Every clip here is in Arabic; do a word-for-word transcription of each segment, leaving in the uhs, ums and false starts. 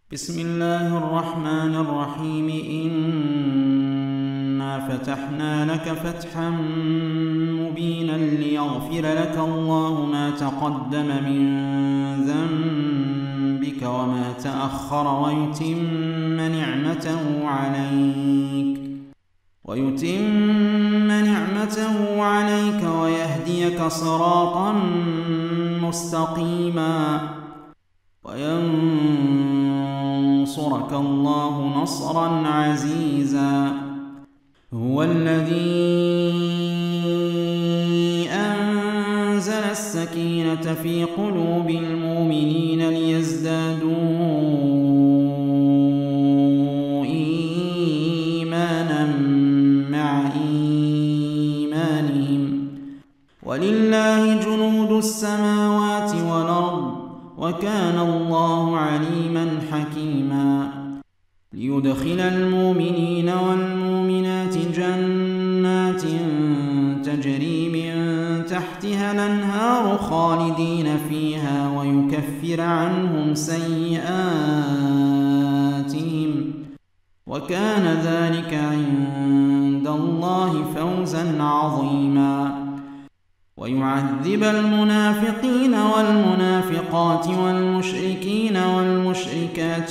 بسم الله الرحمن الرحيم إنا فتحنا لك فتحا مبينا ليغفر لك الله ما تقدم من ذنبك وما تأخر ويتم نعمته عليك ويتم نعمته عليك ويهديك صراطا مستقيما وينصرك الله نصرا عزيزا. هو الذي أنزل السكينة في قلوب المؤمنين ليزدادوا إيمانا مع إيمانهم ولله جنود السماوات والأرض وكان الله عليما حكيما. ليدخل المؤمنين والمؤمنات جنات تجري من تحتها الأنهار خالدين فيها ويكفر عنهم سيئاتهم وكان ذلك عند الله فوزا عظيما. ويعذب المنافقين والمنافقات والمشركين والمشركات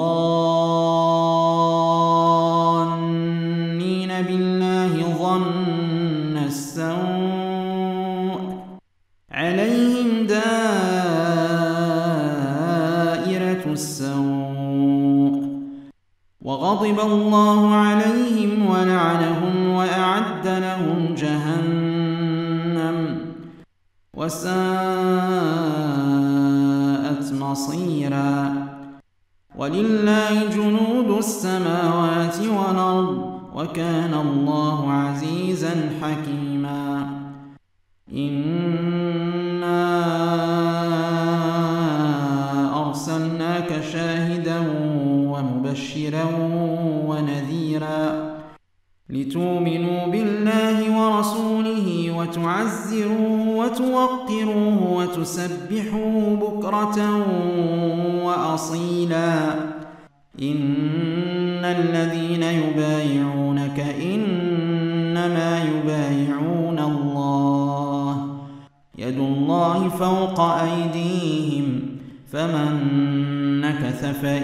الظانين بالله ظن السوء عليهم دائرة السوء وغضب الله عليهم ولعنهم وأعد لهم جهنم وساءت مصيرا. ولله جنود السماوات والأرض وكان الله عزيزا حكيما. إنا أرسلناك شاهدا ومبشرا ونذيرا لتؤمنوا بالله ورسوله وتعزروه وتوقروه وتسبحوه بكرة وأصيلا. إن الذين يبايعونك إنما يبايعون الله يد الله فوق أيديهم فمن نكث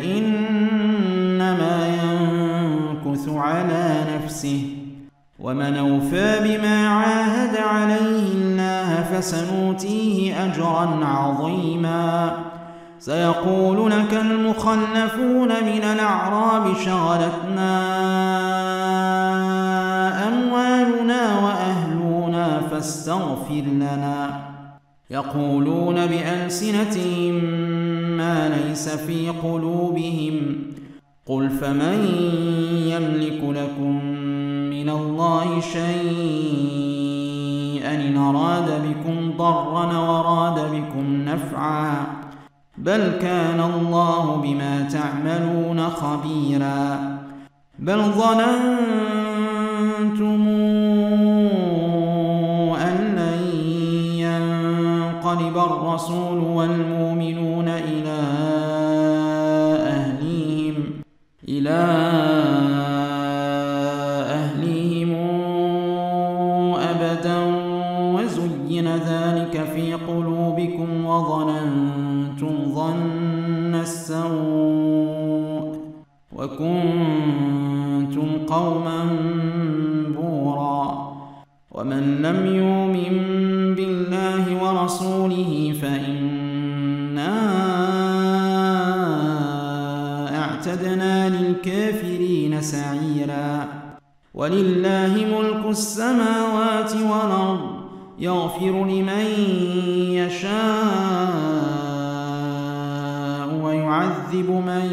فإنما ينكث على نفسه ومن أوفى بما عاهد عليه الله فسنؤتيه أجرا عظيما. سيقول لك المخلفون من الأعراب شغلتنا أموالنا وأهلنا فاستغفر لنا يقولون بألسنتهم ما ليس في قلوبهم قل فمن يملك لكم من الله شيئا إن أراد بكم ضرا وأراد بكم نفعا بل كان الله بما تعملون خبيرا. بل ظننتم أن لن ينقلب الرسول والمؤمنون إلى أهليهم إلى أهليهم أبدا وزين ذلك في قلوبكم وظننتم ظن السوء وكنتم قوما بورا. ومن لم يؤمن بالله ورسوله فإنا أعتدنا للكافرين سعيرا. ولله ملك السماوات والأرض يغفر لمن يشاء ويعذب من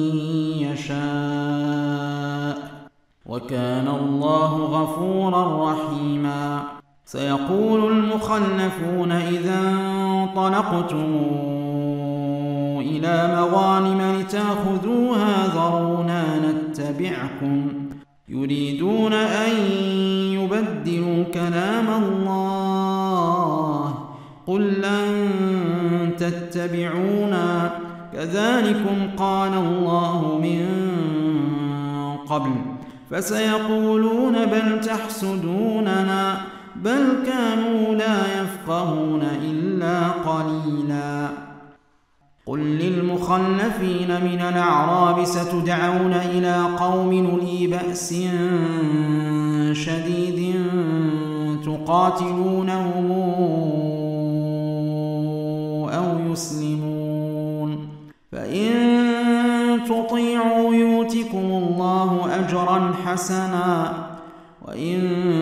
يشاء وكان الله غفورا رحيما. سيقول المخلفون إذا انطلقتم إلى مغانم لتأخذوها ذرونا نتبعكم يريدون أن يبدلوا كلام الله قل لن تتبعونا كذلكم قال الله من قبل فسيقولون بل تحسدوننا بل كانوا لا يفقهون إلا قليلا. قل للمخلفين من الأعراب ستدعون إلى قوم أولي بأس شديد تقاتلونهم أو يسلمون فإن تطيعوا يؤتكم الله أجرا حسنا وإن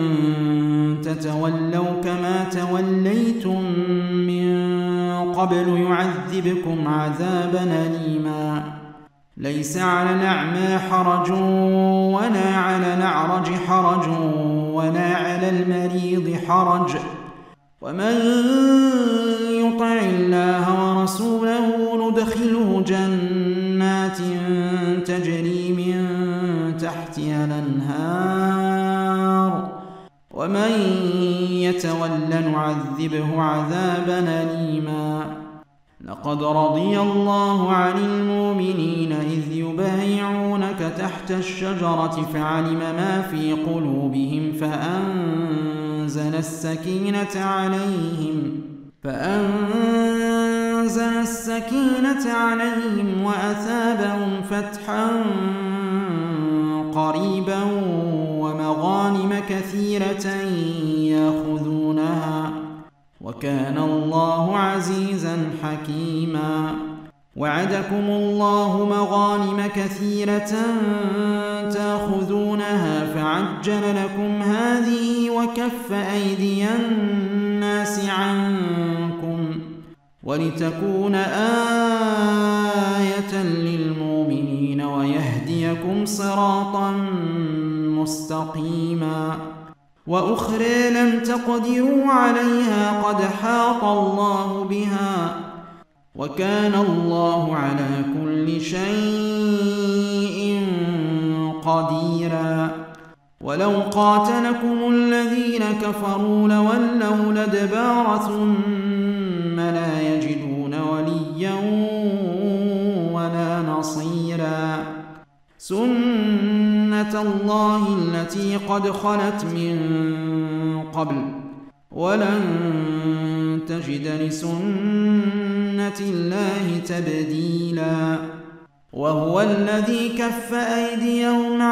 تتولوا كما توليتم من قبل يعذبكم عذابا أليما. ليس على الأعمى حرج ولا على الأعرج حرج ولا على المريض حرج ومن يطع الله ورسوله ندخله جنات تجري من تحتها الأنهار ومن يتول نعذبه عذابا أليما. لقد رضي الله عن المؤمنين إذ يبايعونك تحت الشجرة فعلم ما في قلوبهم فأنزل السكينة عليهم فأنزل السكينة عليهم وأثابهم فتحا قريبا ومغانم كثيرة يأخذونها وكان الله عزيزا حكيما. وعدكم الله مغانم كثيرة تأخذونها فعجل لكم هذه وكف أيدي الناس عنكم ولتكون آية للمؤمنين ويهديكم صراطا مستقيما. وأخرى لم تقدروا عليها قد حاط الله بها وكان الله على كل شيء قديرا. ولو قاتلكم الذين كفروا لولوا الأدبار ثم لا يجدون وليا ولا نصيرا. سنة الله التي قد خلت من قبل ولن تجد لسنة الله تبديلا. وهو الذي كف أيديهم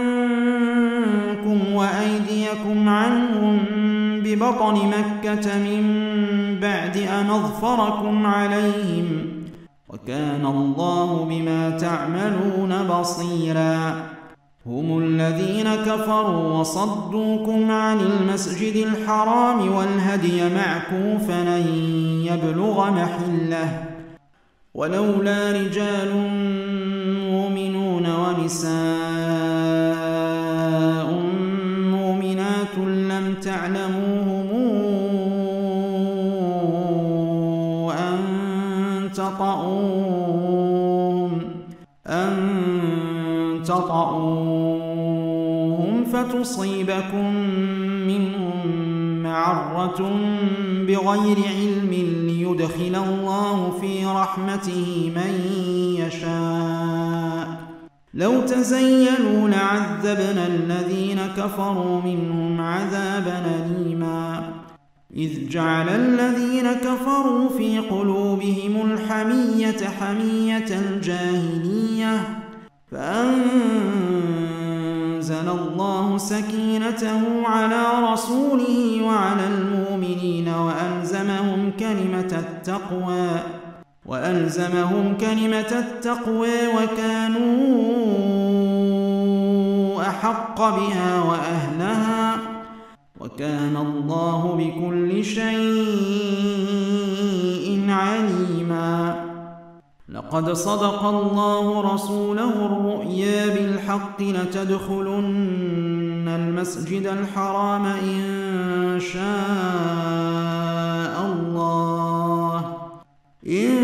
عنكم وأيديكم عنهم ببطن مكة من بعد أن أظفركم عليهم وكان الله بما تعملون بصيرا. هم الذين كفروا وصدوكم عن المسجد الحرام والهدي معكوفا أن يبلغ محله ولولا رجال مؤمنون ونساء مؤمنات لم تعلموهم أن تطؤوهم أن تطؤوهم فتصيبكم منهم معرة بغير علم ليدخل الله في رحمته من يشاء. لو تزيلوا لعذبنا الذين كفروا منهم عذابا أليما. إذ جعل الذين كفروا في قلوبهم الحمية حمية الجاهلية فأنزل الله سكينته على رسوله وعلى المؤمنين وألزمهم كلمة التقوى وألزمهم كلمة التقوى وكانوا أحق بها وأهلها وكان الله بكل شيء عليما. لقد صدق الله رسوله الرؤيا بالحق لتدخلن المسجد الحرام إن شاء الله إن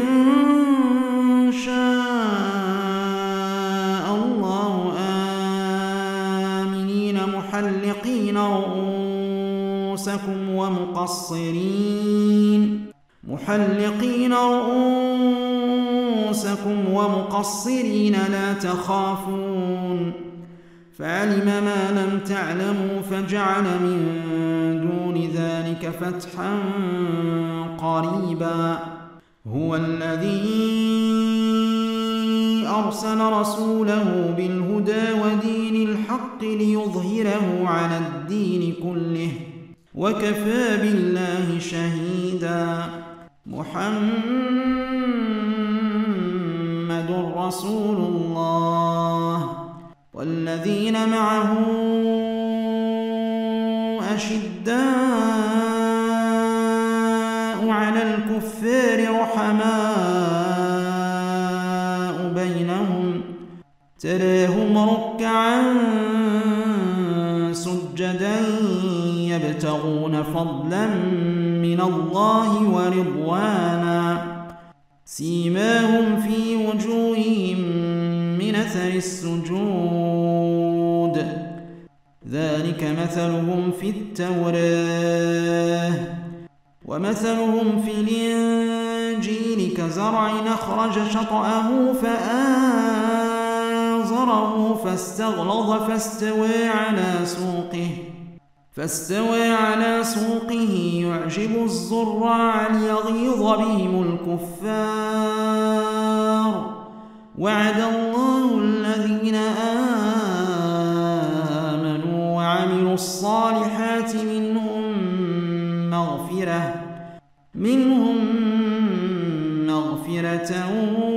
شاء الله آمنين محلقين رؤوسكم ومقصرين محلقين رؤوسكم رؤوسكم ومقصرين لا تخافون فعلم ما لم تعلموا فجعل من دون ذلك فتحا قريبا هو الذي أرسل رسوله بالهدى ودين الحق ليظهره على الدين كله وكفى بالله شهيدا محمد رسول الله والذين معه أشداء على الكفار رحماء بينهم تراهم ركعا سجدا يبتغون فضلا من الله ورضوانا سيماهم في وجوههم من أثر السجود ذلك مثلهم في التوراة ومثلهم في الإنجيل كزرع أخرج شطأه فآزره فاستغلظ فاستوى على سوقه فاستوى على سوقه يعجب الزراع ليغيظ بهم الكفار وعد الله الذين آمنوا وعملوا الصالحات منهم مغفرة منهم مغفرة